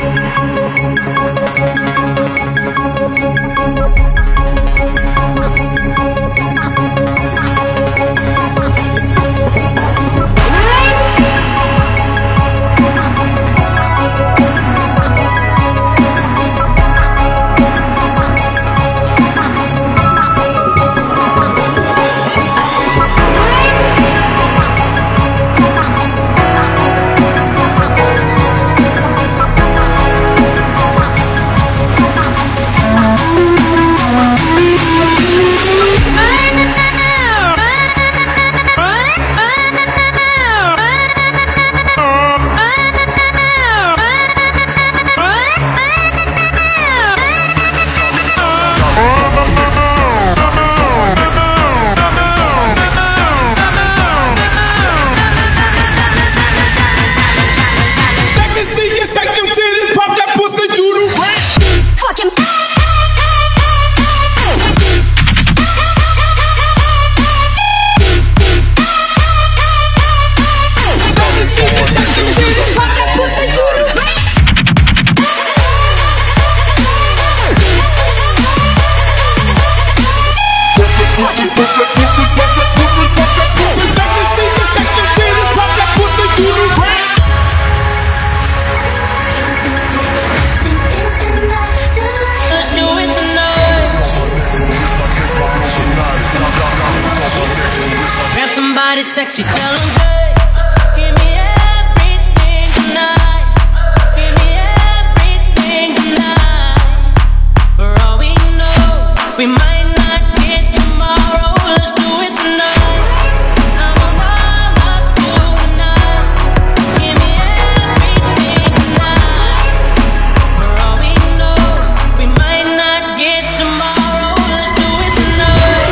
Sexy, tell 'em, hey, give me everything tonight. Give me everything tonight. For all we know, we might not get tomorrow. Let's do it tonight. I'ma warm up you tonight. Give me everything tonight. For all we know, we might not get tomorrow. Let's do it tonight.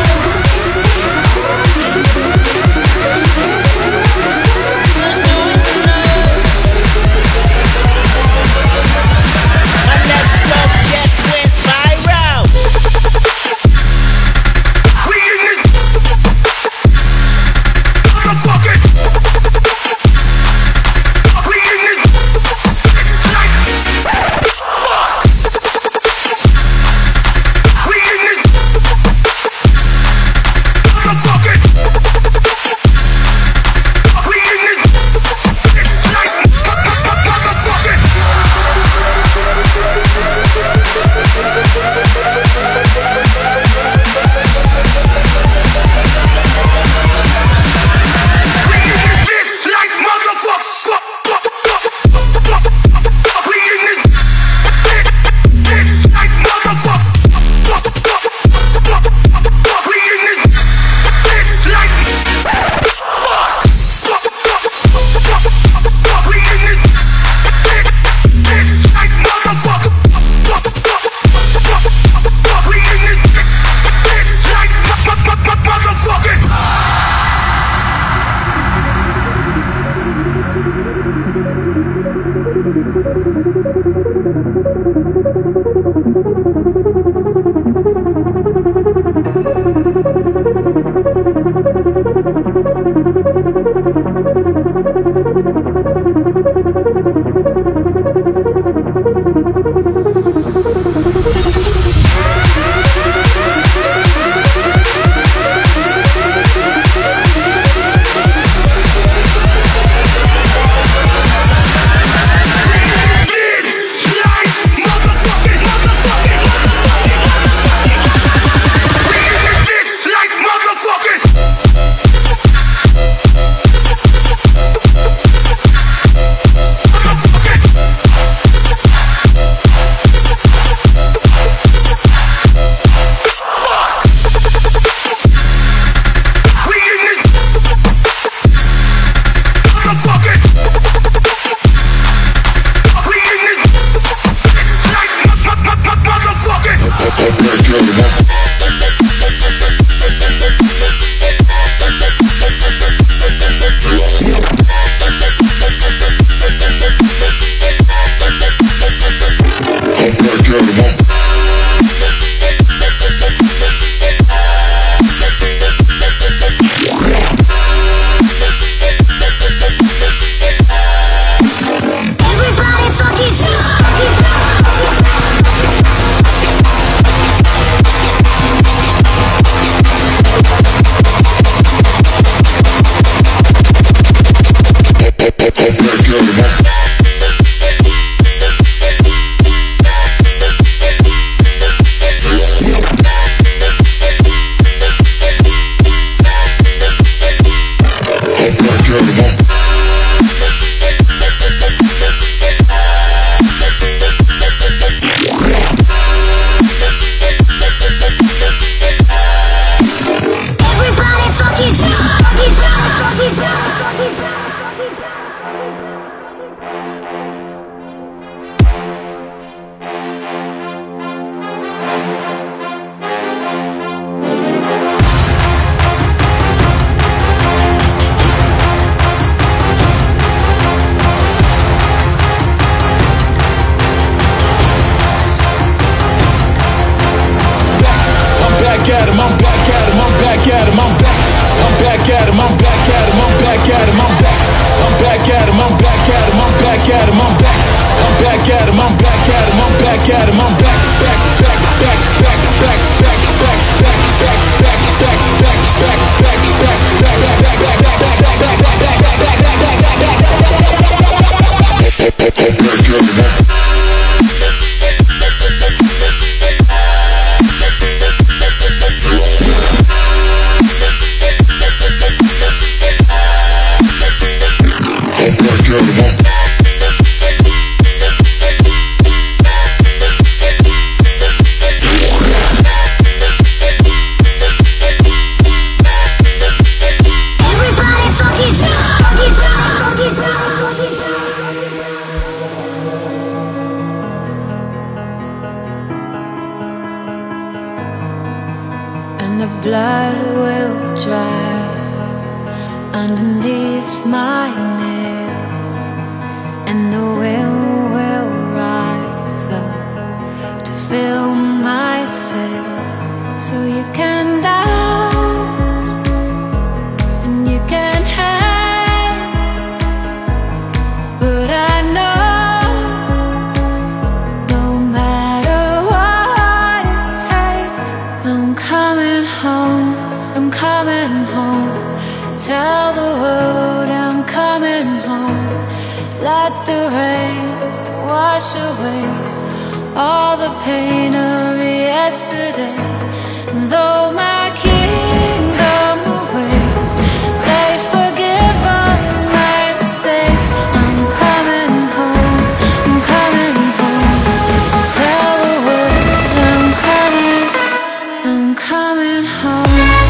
back at him, I'm back. I'm back at him, I'm back at him, I'm back at him, I'm back, back, back, back, back, back, back, back, back, back, back, back, back, back, back, back, the blood will dry underneath my nails, and the wind will rise up to fill my sails. So you can down and you can hang, but I know no matter what it takes, I'm coming home, I'm coming home. Tell the world I'm coming home. Let the rain wash away all the pain of yesterday. Though my kingdom awaits, they forgive all my mistakes. I'm coming home, I'm coming home. Tell the world I'm coming home.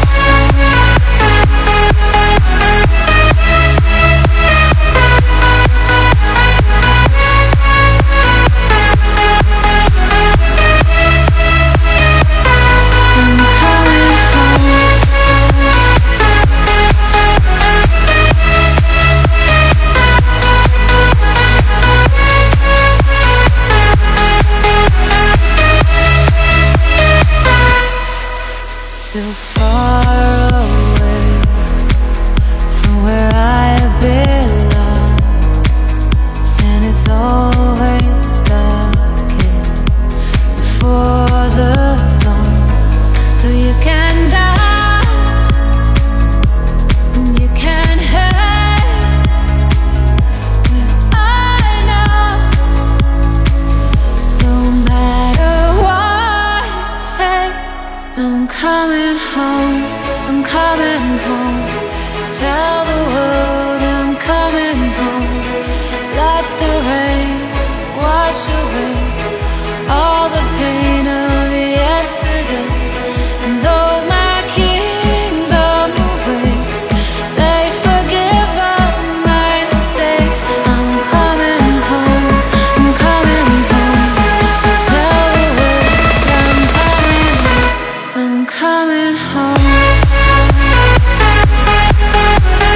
Still far away from where I belong, and it's always darkest before the dawn. So you can die and you can hate. Well, I know no matter what it takes, I'm coming home, I'm coming home. Tell the world I'm coming home. Let the rain wash away all the pain of yesterday. And though my kingdom awaits, they forgive all my mistakes. I'm coming home, I'm coming home. Tell the world I'm coming home.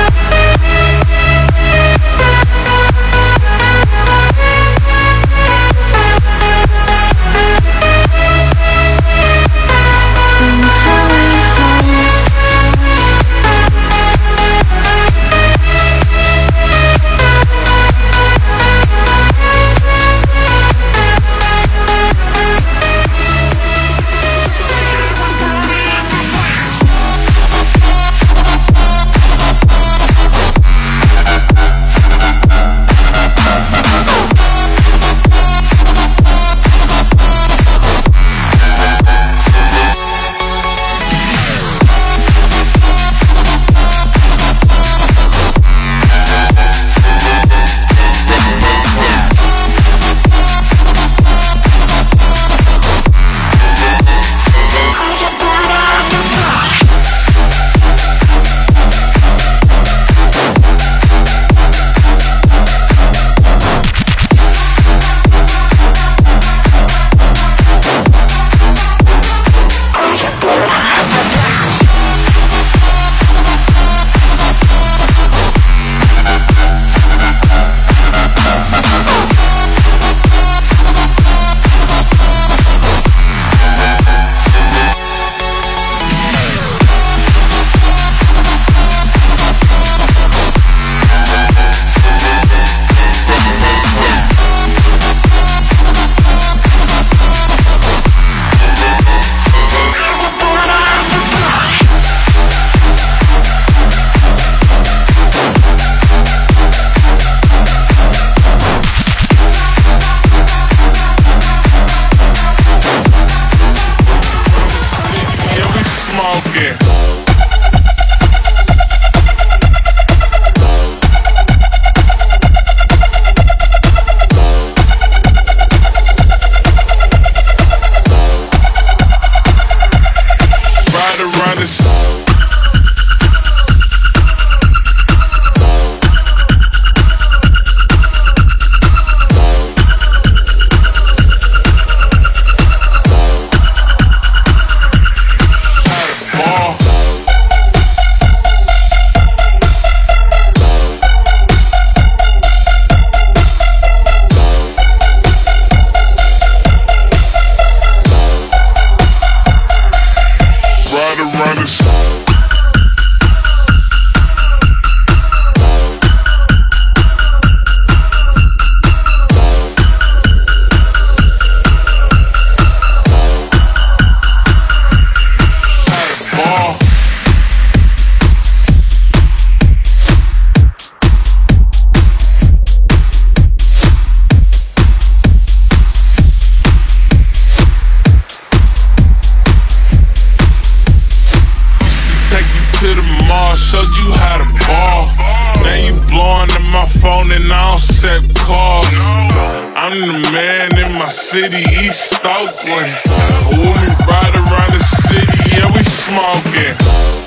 I'm the man in my city, East Oakland. When we ride around the city, yeah, we smoking.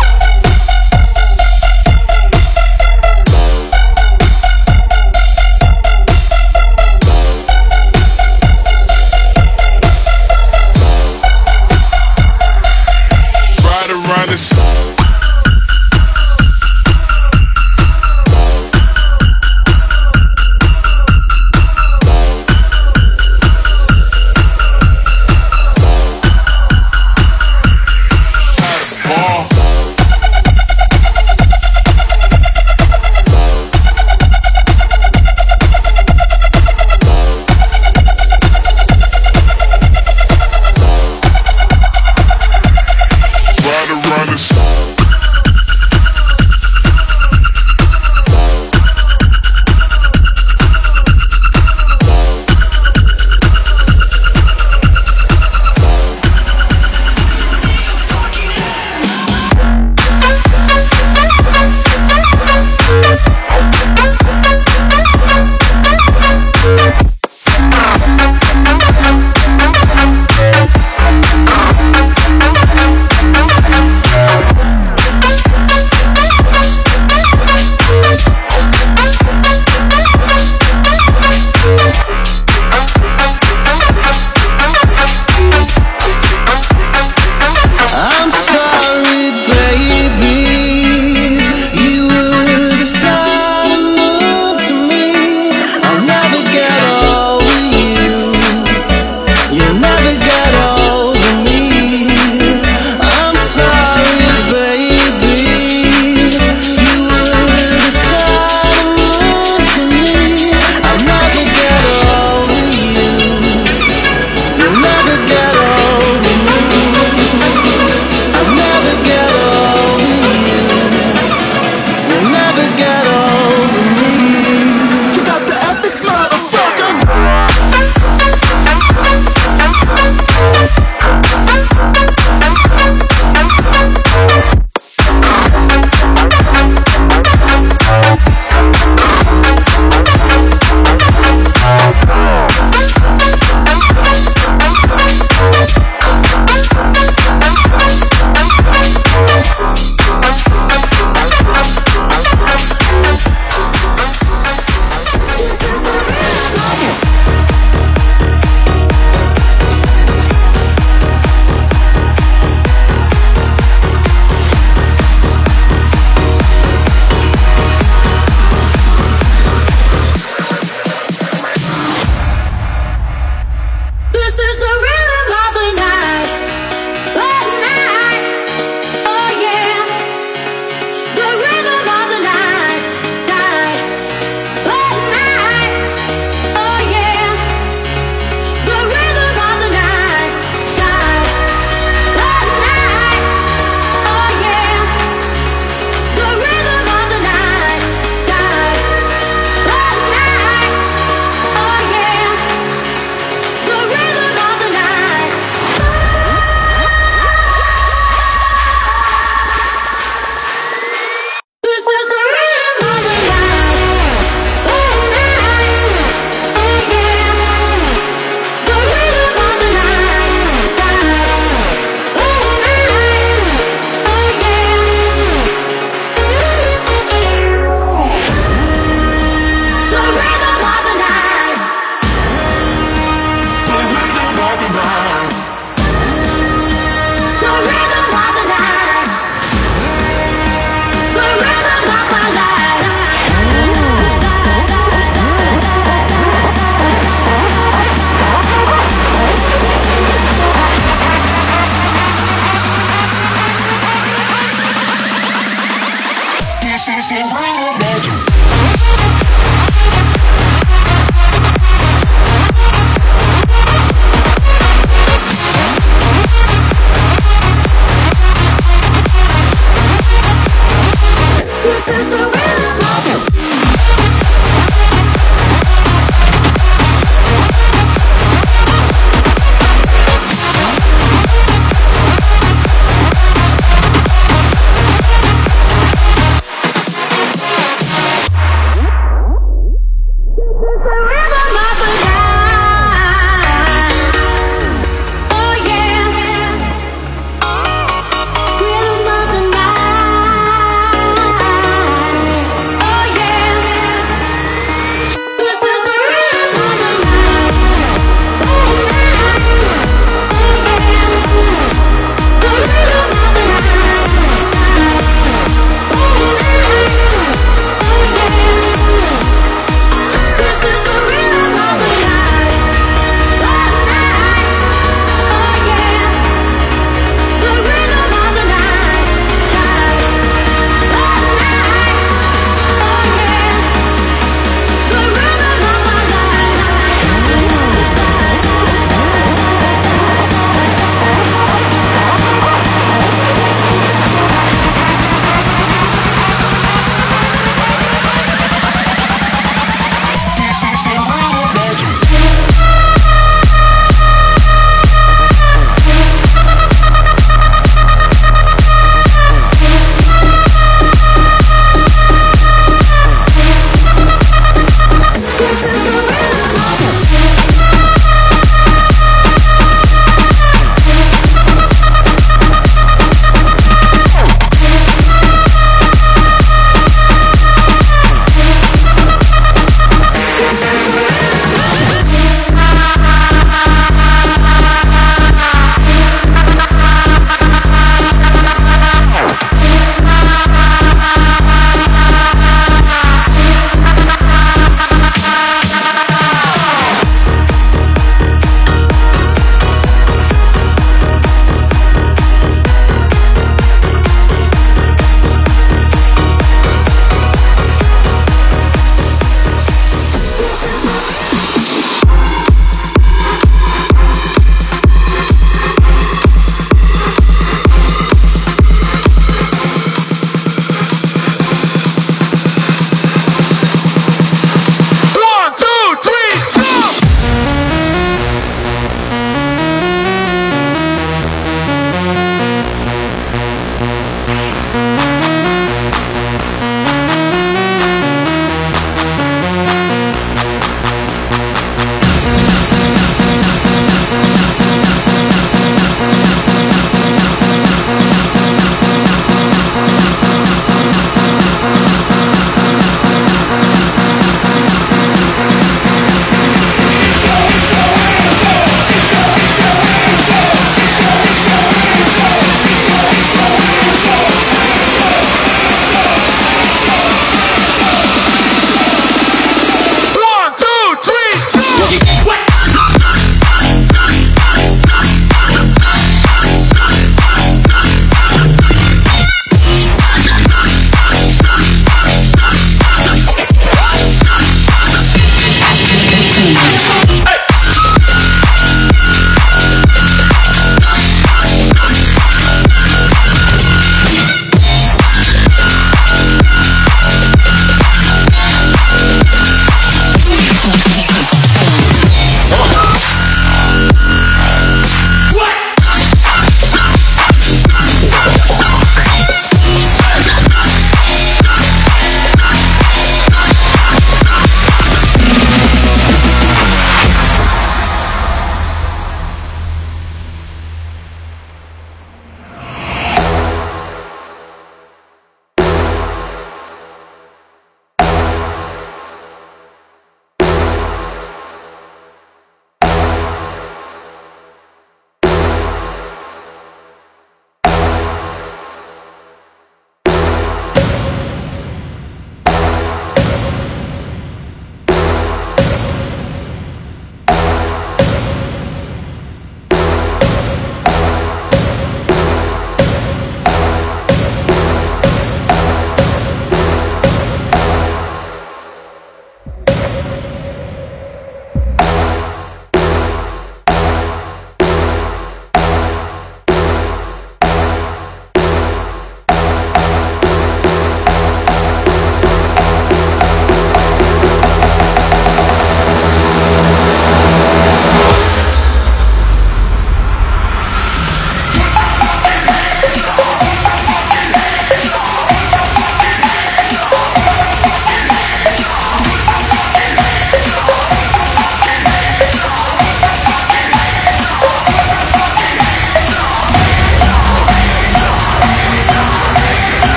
Ride around the city.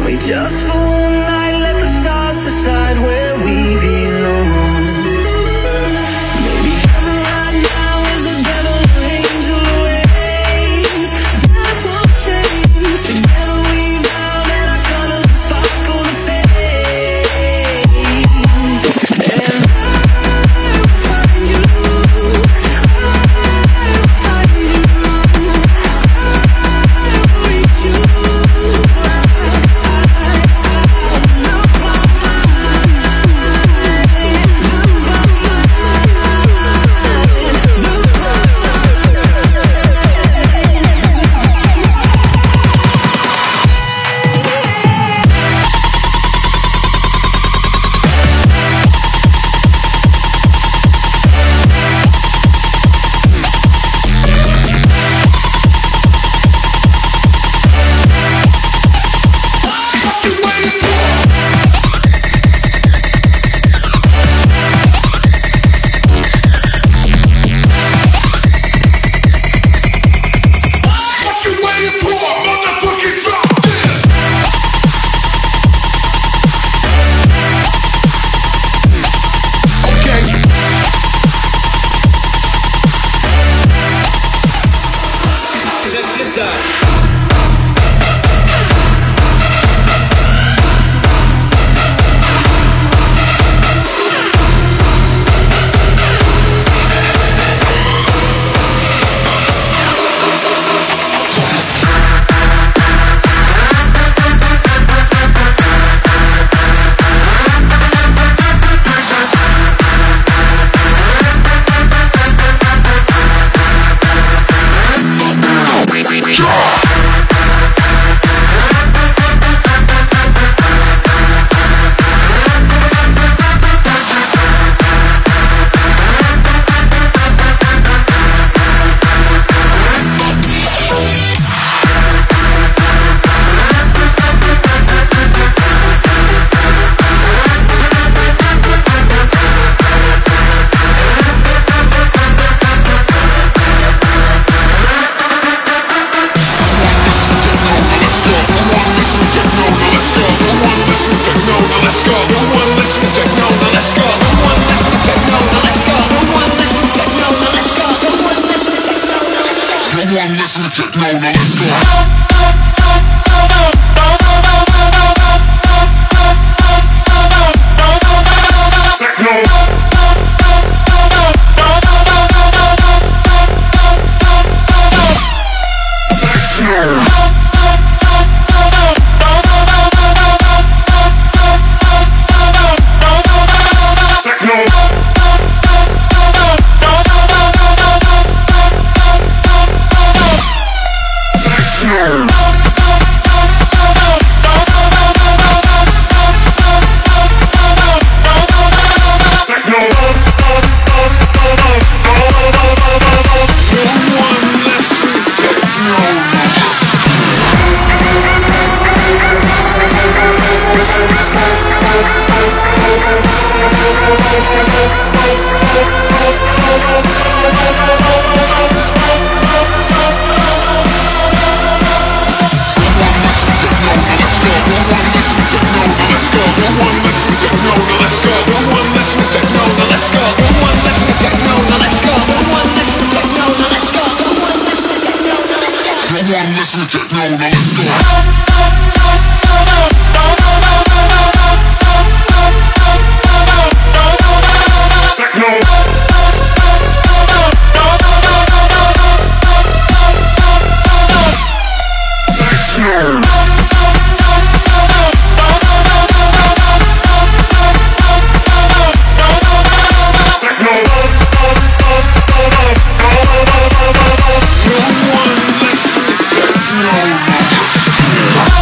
we just for one night let the stars decide where we belong? Maybe heaven right now is a devil or angel away. That won't change. Together we vow that our colors will sparkle the fade. And I will find you. I will find you. I will reach you. Listen to techno, now let's go. Listen to techno, now let's go. No one listen to techno.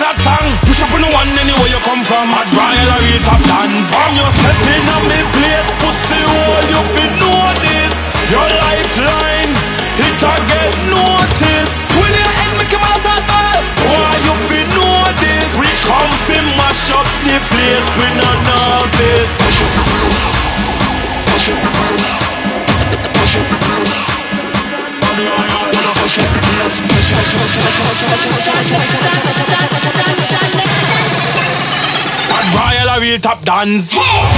clap song. Push up on the one anywhere you come from. At Royal or real top dance. From your stepping on me place, pussy hole, you fit know this. Your lifeline, it a get notice. When you end, make your man start ball. Boy, you fit know this. We come to mash up the place, we not novice. At Royal or real top dance.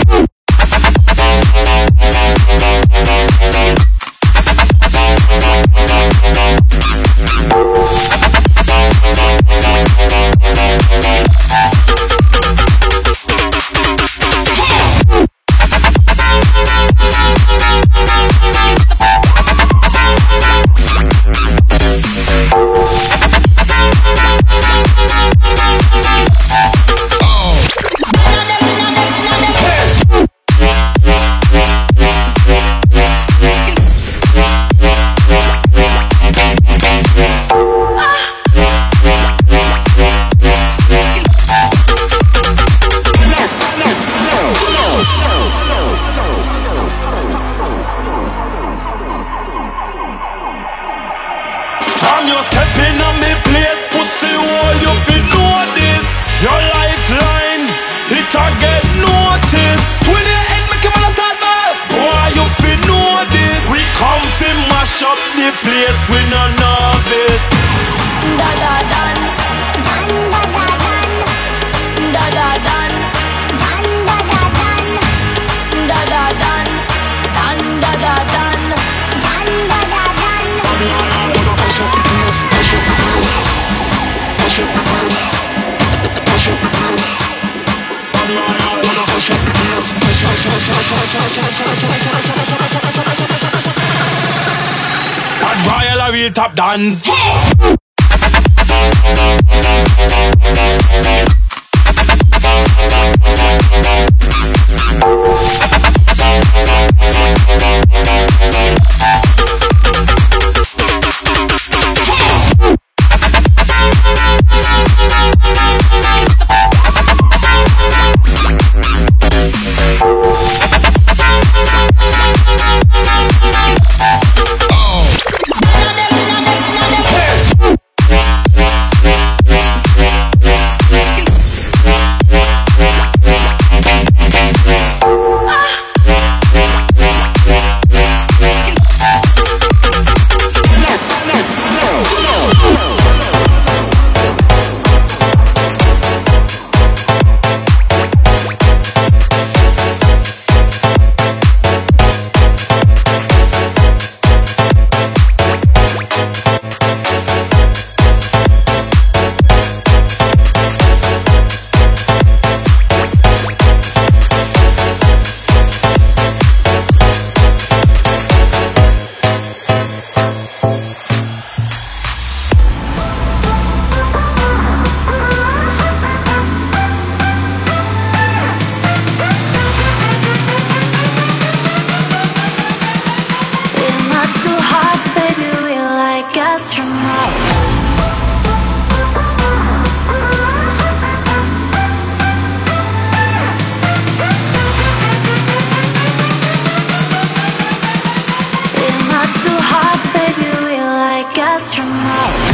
From your stepping on me place, pussy hole, you fit know this. Your lifeline, it a get notice. When you end, make your man start ball. Boy, you fit know this. We come to mash up the place, we no novice. Da da dan, dan da da dan, da da dan, dan da da dan, da da dan, dan da da dan, dan da da dan. At Royal or real top dance. Astronauts.